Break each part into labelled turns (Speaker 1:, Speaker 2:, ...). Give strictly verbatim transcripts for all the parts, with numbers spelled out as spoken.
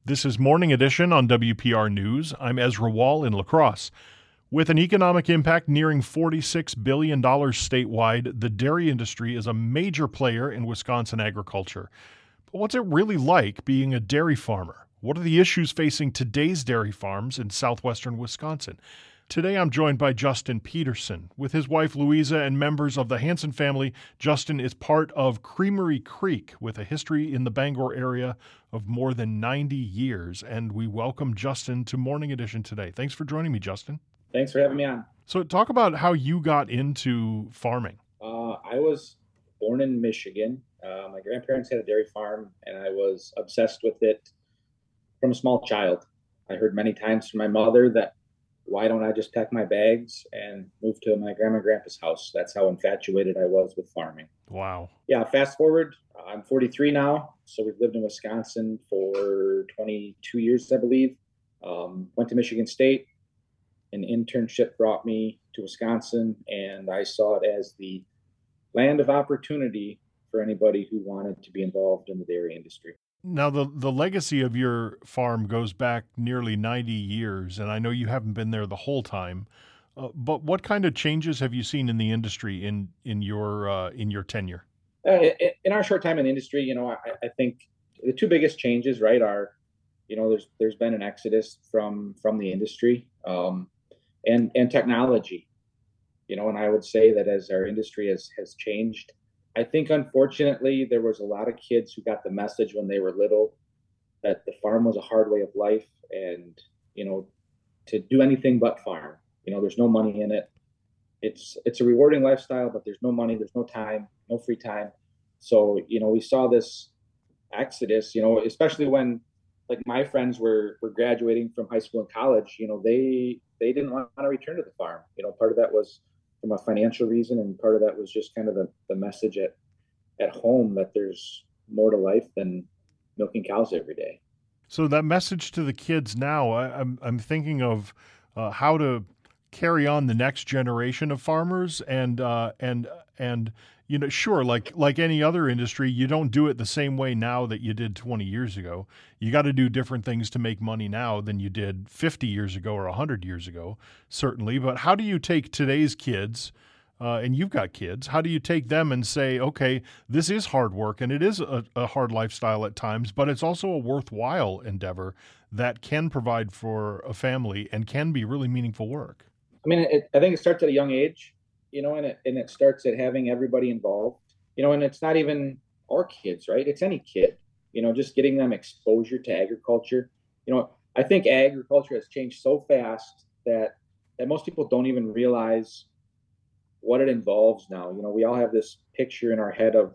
Speaker 1: This is Morning Edition on W P R News. I'm Ezra Wall in La Crosse. With an economic impact nearing forty-six billion dollars statewide, the dairy industry is a major player in Wisconsin agriculture. But what's it really like being a dairy farmer? What are the issues facing today's dairy farms in southwestern Wisconsin? Today I'm joined by Justin Peterson. With his wife Louisa and members of the Hanson family, Justin is part of Creamery Creek with a history in the Bangor area of more than ninety years. And we welcome Justin to Morning Edition today. Thanks for joining me, Justin.
Speaker 2: Thanks for having me on.
Speaker 1: So talk about how you got into farming.
Speaker 2: Uh, I was born in Michigan. Uh, my grandparents had a dairy farm, and I was obsessed with it from a small child. I heard many times from my mother that, why don't I just pack my bags and move to my grandma and grandpa's house? That's how infatuated I was with farming.
Speaker 1: Wow.
Speaker 2: Yeah, fast forward, I'm forty-three now, so we've lived in Wisconsin for twenty-two years, I believe. Um, went to Michigan State. An internship brought me to Wisconsin, and I saw it as the land of opportunity for anybody who wanted to be involved in the dairy industry.
Speaker 1: Now, the, the legacy of your farm goes back nearly ninety years, and I know you haven't been there the whole time. Uh, but what kind of changes have you seen in the industry in in your uh, in your tenure?
Speaker 2: Uh, in our short time in the industry, you know, I, I think the two biggest changes, right, are, you know, there's there's been an exodus from from the industry, um, and and technology, you know, and I would say that as our industry has has changed, I think, unfortunately, there was a lot of kids who got the message when they were little that the farm was a hard way of life, and, you know, to do anything but farm. You know, there's no money in it. It's it's a rewarding lifestyle, but there's no money, there's no time, no free time. So, you know, we saw this exodus, you know, especially when, like, my friends were were graduating from high school and college. You know, they they didn't want to return to the farm. You know, part of that was from a financial reason, and part of that was just kind of the, the message at, at home that there's more to life than milking cows every day.
Speaker 1: So that message to the kids now, I, I'm I'm thinking of uh, how to carry on the next generation of farmers, and uh, and and you know, sure, like like any other industry, you don't do it the same way now that you did twenty years ago. You got to do different things to make money now than you did fifty years ago or one hundred years ago, certainly. But how do you take today's kids, uh, and you've got kids, how do you take them and say, okay, this is hard work and it is a, a hard lifestyle at times, but it's also a worthwhile endeavor that can provide for a family and can be really meaningful work?
Speaker 2: I mean, it, I think it starts at a young age, you know, and it, and it starts at having everybody involved, you know, and it's not even our kids, right? It's any kid, you know, just getting them exposure to agriculture. You know, I think agriculture has changed so fast that, that most people don't even realize what it involves now. You know, we all have this picture in our head of,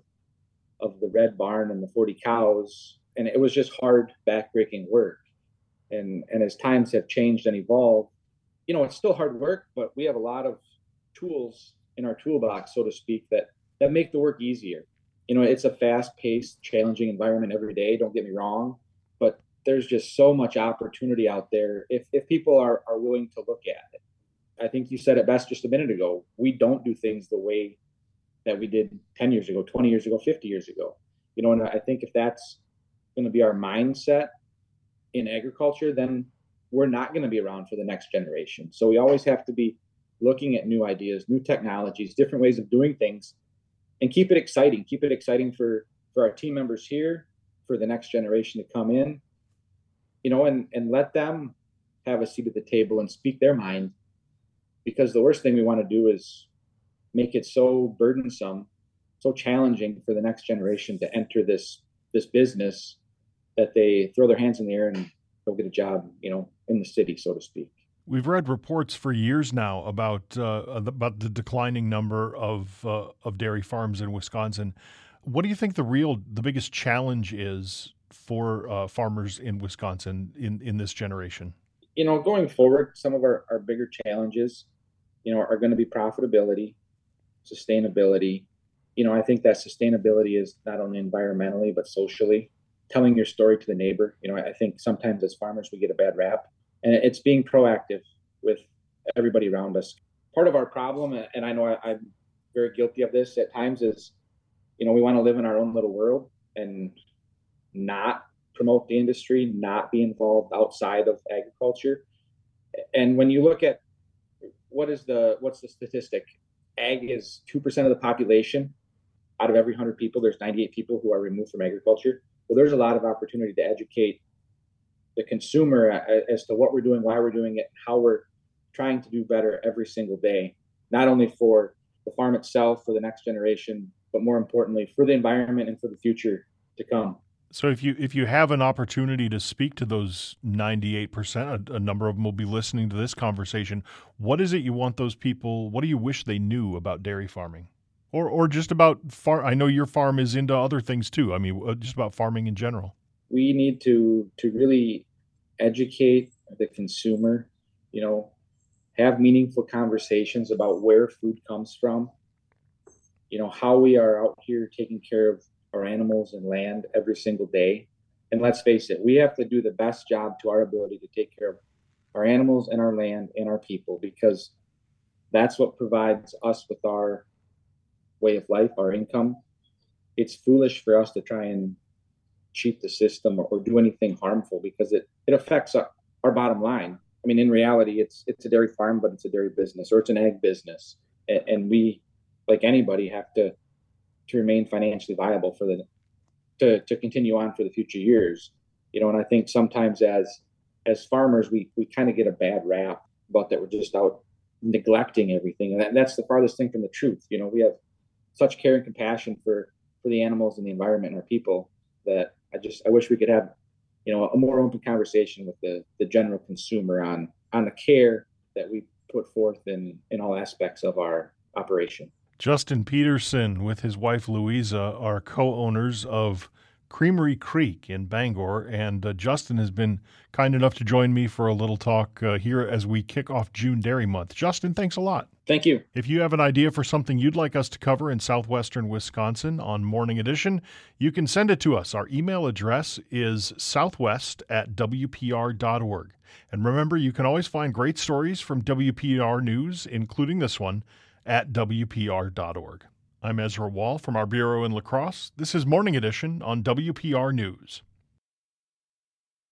Speaker 2: of the red barn and the forty cows, and it was just hard, backbreaking work. And, and as times have changed and evolved, you know, it's still hard work, but we have a lot of tools in our toolbox, so to speak, that, that make the work easier. You know, it's a fast-paced, challenging environment every day, don't get me wrong, but there's just so much opportunity out there if, if people are, are willing to look at it. I think you said it best just a minute ago. We don't do things the way that we did ten years ago, twenty years ago, fifty years ago. You know, and I think if that's going to be our mindset in agriculture, then we're not going to be around for the next generation. So we always have to be looking at new ideas, new technologies, different ways of doing things, and keep it exciting. Keep it exciting for, for our team members here, for the next generation to come in, you know, and, and let them have a seat at the table and speak their mind. Because the worst thing we want to do is make it so burdensome, so challenging for the next generation to enter this, this business that they throw their hands in the air and go get a job, you know, in the city, so to speak.
Speaker 1: We've read reports for years now about uh, about the declining number of uh, of dairy farms in Wisconsin. What do you think the real, the biggest challenge is for uh, farmers in Wisconsin in, in this generation?
Speaker 2: You know, going forward, some of our, our bigger challenges, you know, are going to be profitability, sustainability. You know, I think that sustainability is not only environmentally, but socially. Telling your story to the neighbor. You know, I think sometimes as farmers, we get a bad rap, and it's being proactive with everybody around us. Part of our problem, and I know I, I'm very guilty of this at times, is, you know, we want to live in our own little world and not promote the industry, not be involved outside of agriculture. And when you look at what is the what's the statistic? Ag is two percent of the population. Out of every one hundred people, there's ninety-eight people who are removed from agriculture. Well, there's a lot of opportunity to educate the consumer as to what we're doing, why we're doing it, how we're trying to do better every single day, not only for the farm itself, for the next generation, but more importantly, for the environment and for the future to come.
Speaker 1: So if you if you have an opportunity to speak to those ninety-eight percent, a, a number of them will be listening to this conversation, what is it you want those people, what do you wish they knew about dairy farming? Or or just about farm? I know your farm is into other things too. I mean, just about farming in general.
Speaker 2: We need to to really educate the consumer, you know, have meaningful conversations about where food comes from, you know, how we are out here taking care of our animals and land every single day. And let's face it, we have to do the best job to our ability to take care of our animals and our land and our people, because that's what provides us with our way of life, our income. It's foolish for us to try and cheat the system or, or do anything harmful, because it, it affects our, our bottom line. I mean, in reality, it's it's a dairy farm, but it's a dairy business, or it's an ag business. And, and we, like anybody, have to to remain financially viable for the to to continue on for the future years. You know, and I think sometimes as as farmers, we we kind of get a bad rap about that we're just out neglecting everything. And that, that's the farthest thing from the truth. You know, we have such care and compassion for for the animals and the environment and our people that I just I wish we could have, you know, a more open conversation with the the general consumer on on the care that we put forth in in all aspects of our operation.
Speaker 1: Justin Peterson with his wife Louisa are co-owners of Creamery Creek in Bangor, and uh, Justin has been kind enough to join me for a little talk uh, here as we kick off June Dairy Month. Justin, thanks a lot.
Speaker 2: Thank you.
Speaker 1: If you have an idea for something you'd like us to cover in southwestern Wisconsin on Morning Edition, you can send it to us. Our email address is southwest at w p r dot org. And remember, you can always find great stories from W P R News, including this one, at w p r dot org. I'm Ezra Wall from our bureau in La Crosse. This is Morning Edition on W P R News.